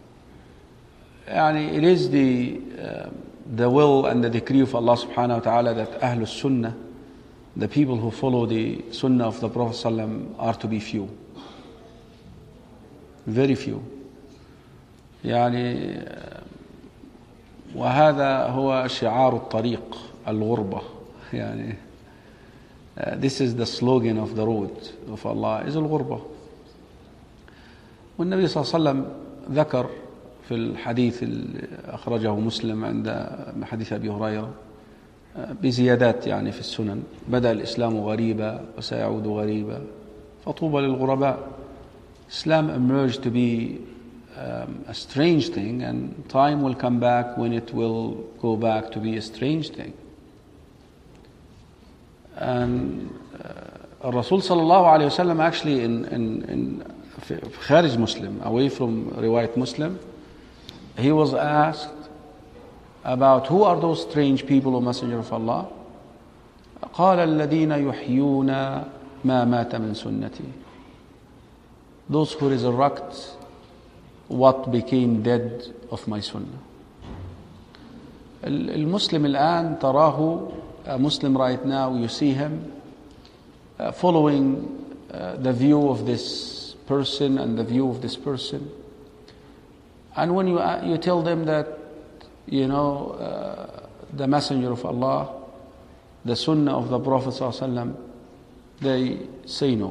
يعني it is the uh, the will and the decree of Allah subhanahu wa ta'ala that Ahlul Sunnah, the people who follow the Sunnah of the Prophet sallam, are to be few, very few. يعني وهذا هو شعار الطريق الغربة يعني uh, this is the slogan of the road of Allah is الغربة. والنبي صلى الله عليه وسلم ذكر في الحديث اللي أخرجه مسلم عند حديث أبي هريرة بزيادات يعني في السنن: بدأ الإسلام غريبا وسيعود غريبا فطوبى للغرباء. Islam emerged to be um, a strange thing, and time will come back when it will go back to be a strange thing. And uh, Rasul sallallahu alayhi wa sallam actually in, in, in Kharij Muslim, away from Riwayat Muslim, he was asked about who are those strange people, O Messenger of Allah. قال الذين يحيون ما مات من سنتي. Those who resurrect what became dead of my sunnah. المسلم الآن تراه Muslim right now, you see him uh, following uh, the view of this person and the view of this person. And when you uh, you tell them that, you know, uh, the Messenger of Allah, the Sunnah of the Prophet ﷺ, they say no.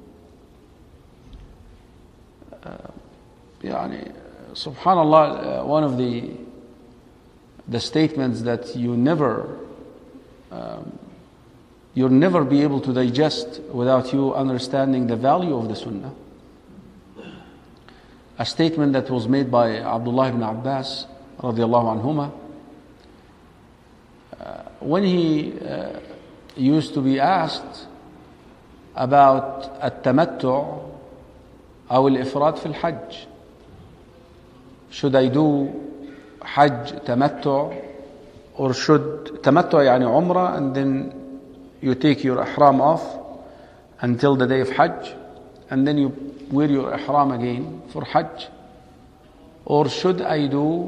Uh, يعني, subhanallah, uh, one of the the statements that you never um, you'll never be able to digest without you understanding the value of the Sunnah. A statement that was made by Abdullah ibn Abbas radiallahu anhuma, uh, when he uh, used to be asked about التمتع أو الإفراد في الحج. Should I do Hajj tamattu, or should tamattu يعني umrah and then you take your ihram off until the day of Hajj and then you wear your ihram again for Hajj, or should I do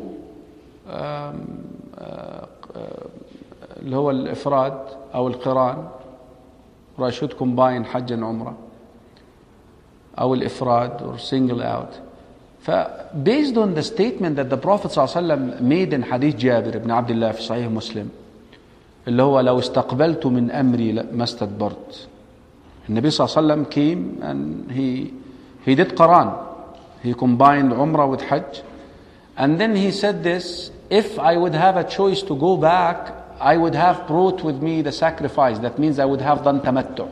اللي هو الإفراد أو القران, or I should combine Hajj and Umrah, أو الإفراد, or single out. Based on the statement that the Prophet ﷺ made in Hadith Jabir ibn Abdullah في صحيح مسلم, اللي هو لو استقبلت من أمري ما استدبرت. النبي صلى الله عليه وسلم came and he he did Quran, he combined Umrah with Hajj, and then he said this: if I would have a choice to go back, I would have brought with me the sacrifice. That means I would have done tamattu.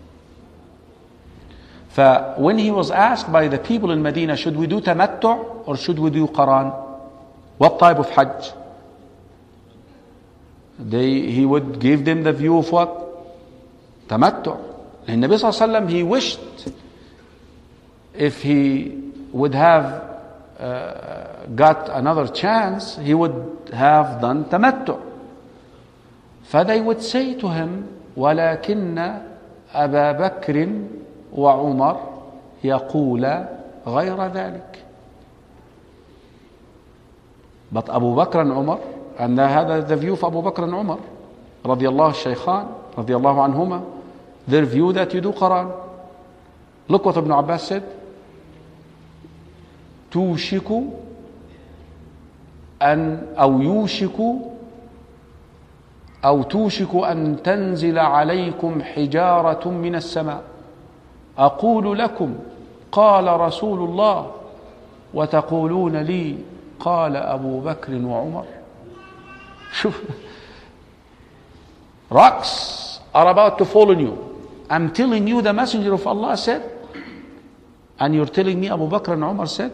So when he was asked by the people in Medina, should we do tamattu or should we do Quran? What type of Hajj? They, he would give them the view of what? Tamattu. And Nabi Sallallahu Alaihi Wasallam, he wished if he would have uh, got another chance, he would have done tamattu. So they would say to him, ولكن أبا بكر وعمر يقول غير ذلك. But Abu Bakr and Umar, and هذا the view of Abu Bakr and Umar رضي الله الشيخان رضي الله عنهما, their view that you do Quran. Look what Ibn Abbas said: توشك أن أو يوشك أو توشك أن تنزل عليكم حجارة من السماء أقول لكم قال رسول الله وتقولون لي قال أبو بكر وعمر. شوف, rocks are about to fall on you. I'm telling you the Messenger of Allah said, and you're telling me Abu Bakr and Umar said.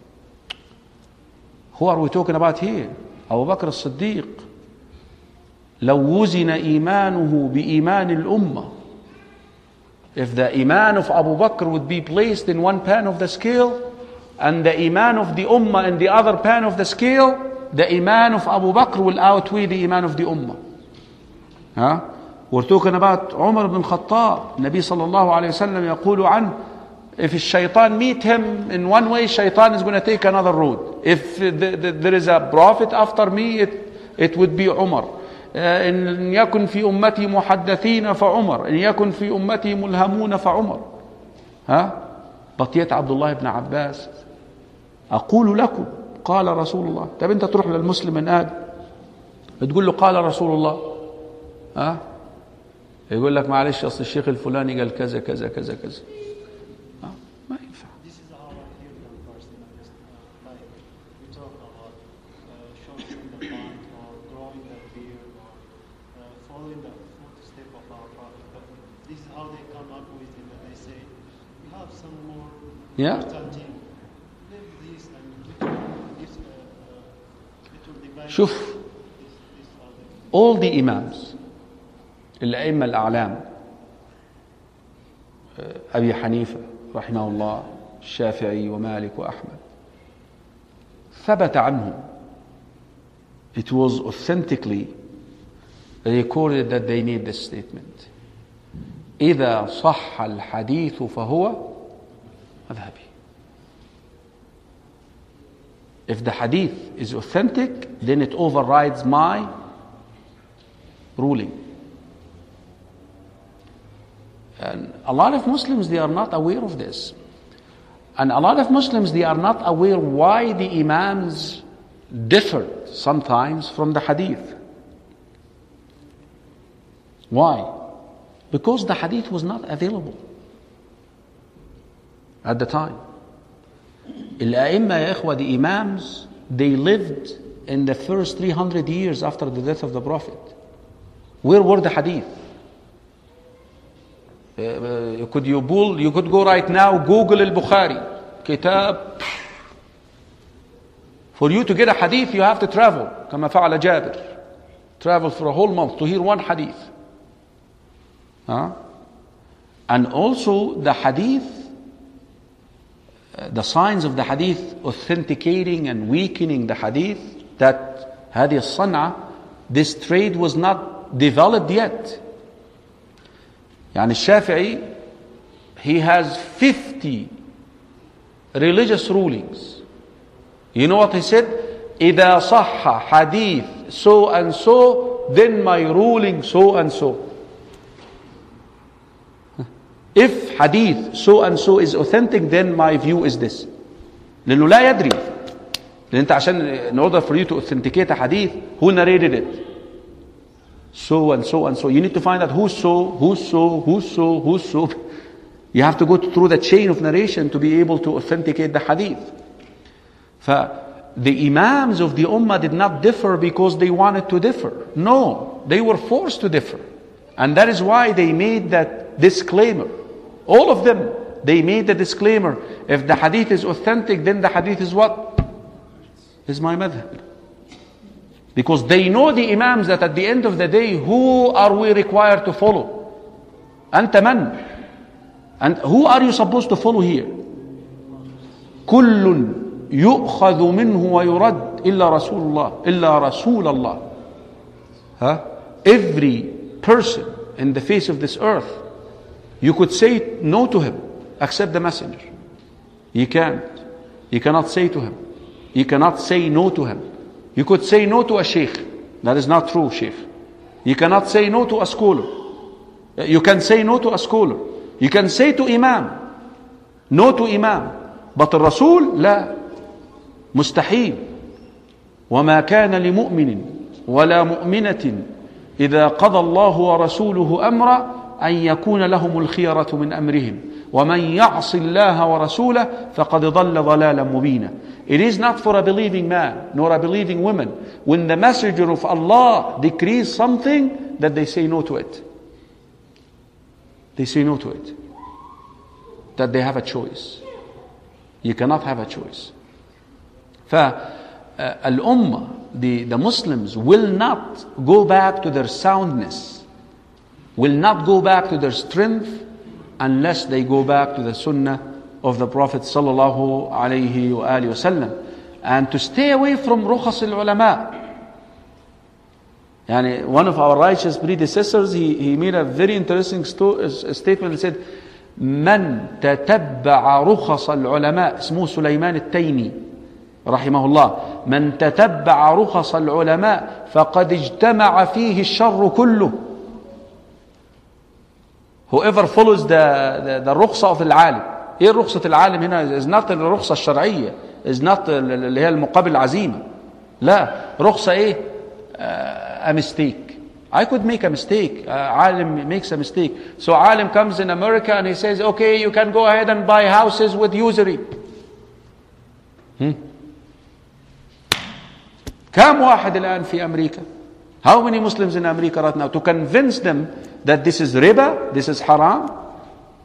Who are we talking about here? Abu Bakr as-Siddiq. لو وزن إيمانه بإيمان الأمة, if the iman of Abu Bakr would be placed in one pan of the scale and the iman of the ummah in the other pan of the scale, the iman of Abu Bakr will outweigh the iman of the ummah. Huh? We're talking about Umar ibn Khattab. Nabi sallallahu alayhi wa sallam يقول عنه, if shaitan meet him in one way, shaitan is going to take another road. If the, the, there is a prophet after me, it, it would be Umar. إن يكن في أمتي محدثين فعمر إن يكن في أمتي ملهمون فعمر. ها but yet عبد الله بن عباس أقول لكم قال رسول الله. طب أنت تروح للمسلم الآن بتقول له قال رسول الله, ها يقول لك معلش أصل الشيخ الفلاني قال كذا كذا كذا كذا. ها ما ينفع. have some more Yeah. starting. Leave this and this uh, uh, little divide. شوف This, this are the all the imams الأئمة الأعلام أبي حنيفة رحمه الله الشافعي ومالك وأحمد ثبت عنهم, it was authentically recorded that they made this statement: إذا صح الحديث فهو مذهبي. If the hadith is authentic, then it overrides my ruling. And a lot of Muslims, they are not aware of this. And a lot of Muslims, they are not aware why the Imams differed sometimes from the hadith. Why? Because the hadith was not available at the time. Al-A'imma, ya ikhwa, the Imams, they lived in the first three hundred years after the death of the Prophet. Where were the hadith? Uh, could you pull, you could go right now, Google al-Bukhari, Kitab. For you to get a hadith, you have to travel. كما فعل جابر. Travel for a whole month to hear one hadith. Huh? And also the hadith, uh, the signs of the hadith authenticating and weakening the hadith, that هذه الصنعة, this trade was not developed yet. يعني الشافعي, he has fifty religious rulings. You know what he said? إذا صح حديث so and so, then my ruling so and so. If hadith so and so is authentic, then my view is this. لأنه لا يدري. لأن أنت عشان in order for you to authenticate a hadith, who narrated it? So and so and so. You need to find out who's so, who's so, who's so, who's so. You have to go through the chain of narration to be able to authenticate the hadith. The Imams of the Ummah did not differ because they wanted to differ. No, they were forced to differ. And that is why they made that disclaimer. All of them, they made the disclaimer. If the hadith is authentic, then the hadith is what? Is my madhab. Because they know, the Imams, that at the end of the day, who are we required to follow? Anta man? And who are you supposed to follow here? كل يؤخذ منه ويرد إلا رسول الله إلا رسول الله. Huh? Every person in the face of this earth, you could say no to him, except the messenger. You can't. You cannot say to him. You cannot say no to him. You could say no to a sheikh. That is not true, sheikh. You cannot say no to a scholar. You can say no to a scholar. You can say to imam, no to imam. But the Rasul, لا. مستحيل. وما كان لمؤمن ولا مؤمنة إذا قضى الله ورسوله أمرا أن يكون لهم الخيرة من أمرهم ومن يعص الله ورسوله فقد ضل ضلالا مبينا. It is not for a believing man nor a believing woman, when the messenger of Allah decrees something, that they say no to it. They say no to it. That they have a choice. You cannot have a choice. فالأمة, the, the Muslims will not go back to their soundness, will not go back to their strength, unless they go back to the sunnah of the Prophet sallallahu alayhi wa alihi wasallam, and to stay away from rukhas al-ulama. Yani one of our righteous predecessors, he, he made a very interesting sto- statement. He said, من تتبع رخص العلماء, اسمه سليمان التيمي رحمه الله, من تتبع رخص العلماء فقد اجتمع فيه الشر كله. Whoever follows the, the, the rukhsa of العالم. ايه رخصة العالم هنا؟ is not الرخصة الشرعية, is not اللي هي المقابل العزيمة. لا, رخصة ايه؟ uh, a mistake. I could make a mistake. Uh, alim makes a mistake. So alim comes in America and he says, okay, you can go ahead and buy houses with usury. Hmm? كم واحد الآن في أمريكا? How many Muslims in America right now to convince them that this is riba, this is haram?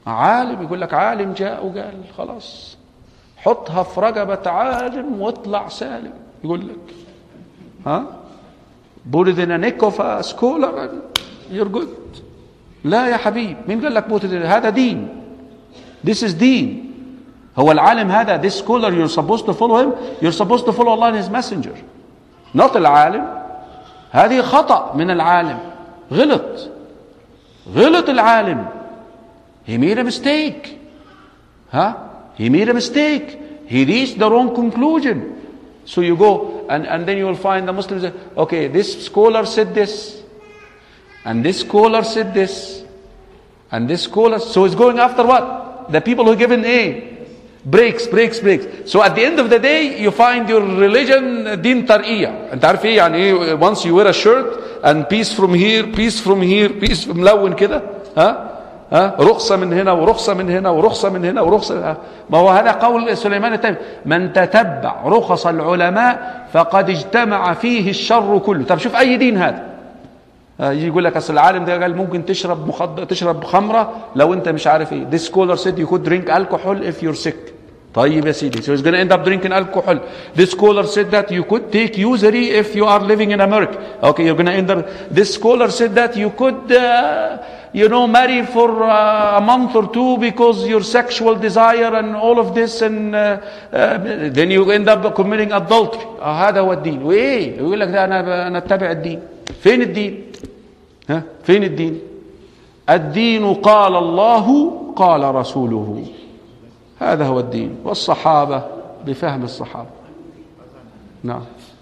عالم يقول لك عالم جاء وقال خلاص حطها في رقبة عالم واطلع سالم، يقول لك ها put it in a neck of a scholar and you're good. لا يا حبيب، مين قال لك put it in؟ هذا دين. This is دين. هو العالم هذا this scholar you're supposed to follow him, you're supposed to follow Allah and his messenger, not العالم. هذه خطأ من العالم، غلط غلط العالم. He made a mistake. Huh? He made a mistake. He reached the wrong conclusion. So you go and, and then you will find the Muslims say, okay, this scholar said this, and this scholar said this, and this scholar. So it's going after what? The people who given A. Breaks, breaks, breaks. So at the end of the day, you find your religion دين طرقية. أنت عارف إيه يعني إيه؟ Once you wear a shirt and peace from here, peace from here, peace ملون كده. ها؟ ها؟ رخصة من هنا ورخصة من هنا ورخصة من هنا ورخصة من هنا. ما هو هذا قول سليمان التيمي، من تتبع رخص العلماء فقد اجتمع فيه الشر كله. طب شوف أي دين هذا؟ يجي يقول لك أصل العالم ده قال ممكن تشرب مخدر تشرب خمرة لو أنت مش عارف إيه. This scholar said you could drink alcohol if you're sick. طيب يا سيدي. So he's going to end up drinking alcohol. This scholar said that you could take usury if you are living in America. Okay, you're going to end up. This scholar said that you could, uh, you know, marry for uh, a month or two because your sexual desire and all of this, and uh, uh, then you end up committing adultery. آه هذا هو الدين. وإيه؟ يقول لك ده أنا أنا أتبع الدين. فين الدين؟ ها؟ فين الدين؟ الدين قال الله قال رسوله. هذا هو الدين. والصحابة بفهم الصحابة. نعم.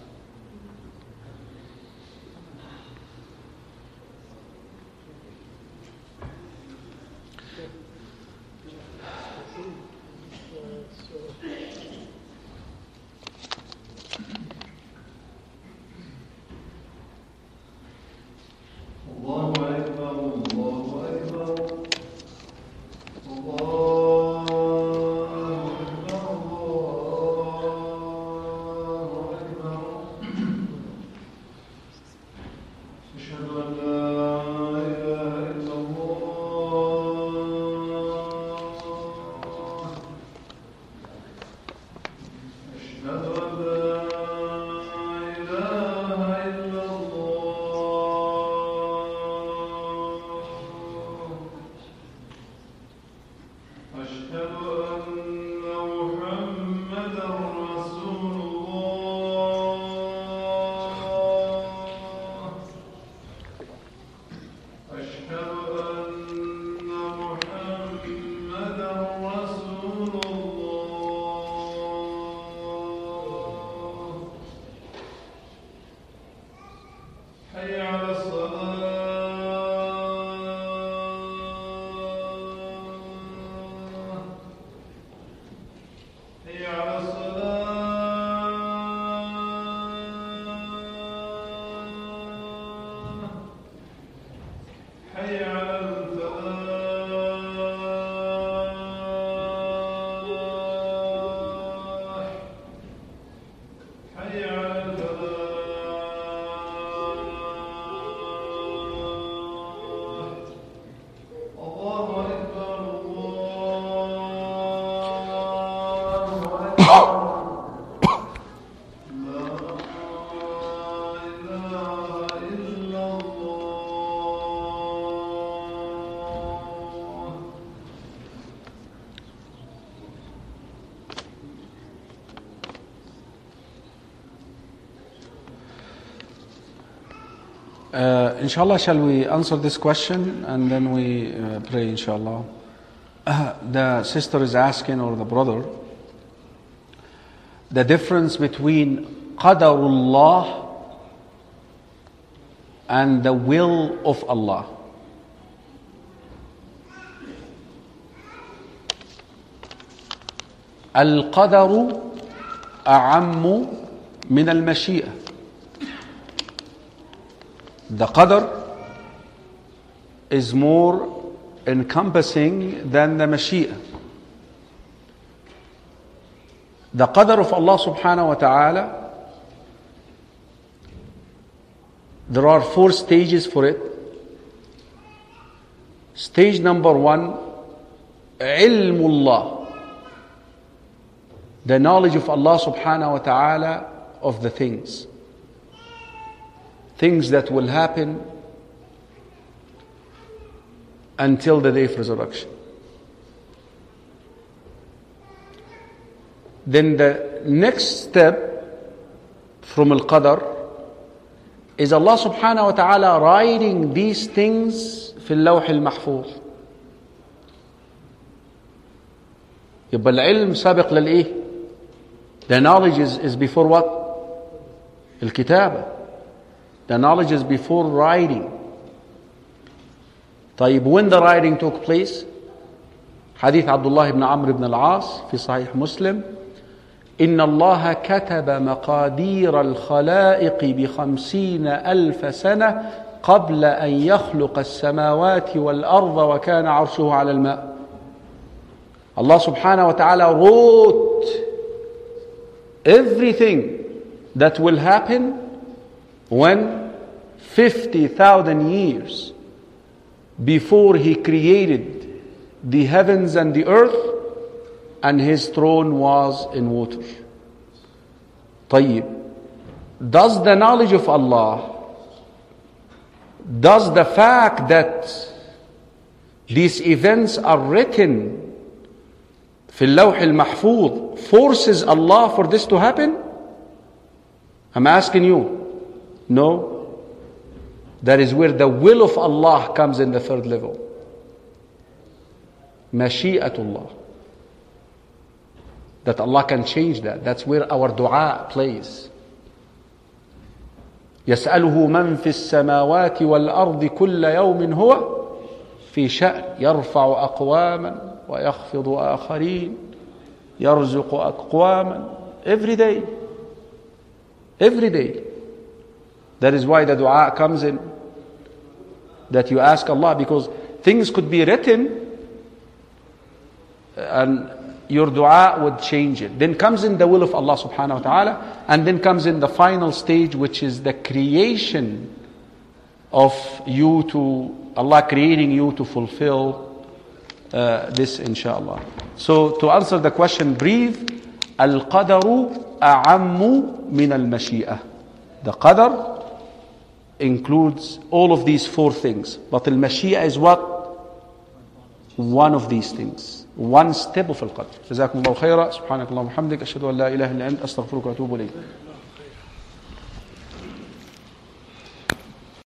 Uh, inshallah, shall we answer this question and then we uh, pray, inshallah. Uh, the sister is asking, or the brother, the difference between qadarullah and the will of Allah. Al-qadaru a'ammu min al-mashi'ah. The qadr is more encompassing than the mashi'ah. The qadr of Allah subhanahu wa ta'ala, there are four stages for it. Stage number one ilmullah, the knowledge of Allah subhanahu wa ta'ala of the things. Things that will happen until the day of resurrection. Then the next step from al-qadr is Allah subhanahu wa ta'ala writing these things في اللوح المحفوظ. يبقى العلم سابق للإيه؟ The knowledge is, is before what? الكتابة. The knowledge is before writing. طيب, when the writing took place? حديث عبد الله بن عمرو بن العاص في صحيح مسلم: إن الله كتب مقادير الخلائق بخمسين ألف سنة قبل أن يخلق السماوات والأرض وكان عرشه على الماء. Allah subhanahu wa ta'ala wrote everything that will happen when fifty thousand years before He created the heavens and the earth, and His throne was in water. طيب, does the knowledge of Allah, does the fact that these events are written في اللوح المحفوظ forces Allah for this to happen? I'm asking you. No. That is where the will of Allah comes in the third level. Mashi'atullah. That Allah can change that. That's where our dua plays. يسأله من في السماوات والأرض كل يوم هو في شأن يرفع أقواما ويخفض آخرين يرزق أقواما. Every day. Every day. That is why the dua comes in. That you ask Allah, because things could be written and your dua would change it. Then comes in the will of Allah subhanahu wa ta'ala, and then comes in the final stage, which is the creation of you to, Allah creating you to fulfill uh, this, inshallah. So to answer the question brief, al-qadaru a'ammu min al-mashi'ah. The qadar includes all of these four things, but al-mashi'ah is what? One of these things. One step of al-qadr. جزاكم الله خيرا. سبحانك اللهم وبحمدك أشهد أن لا إله إلا أنت أستغفرك وأتوب إليك.